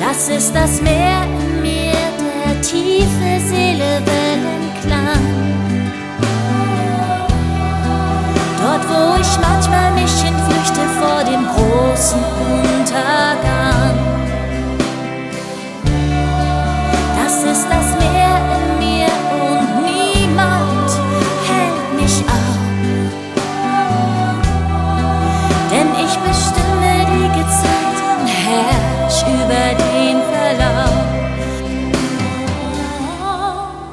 Das ist das Meer in mir, der tiefe Seele Wellenklang. Dort, wo ich manchmal mich hinflüchte vor dem großen Untergang.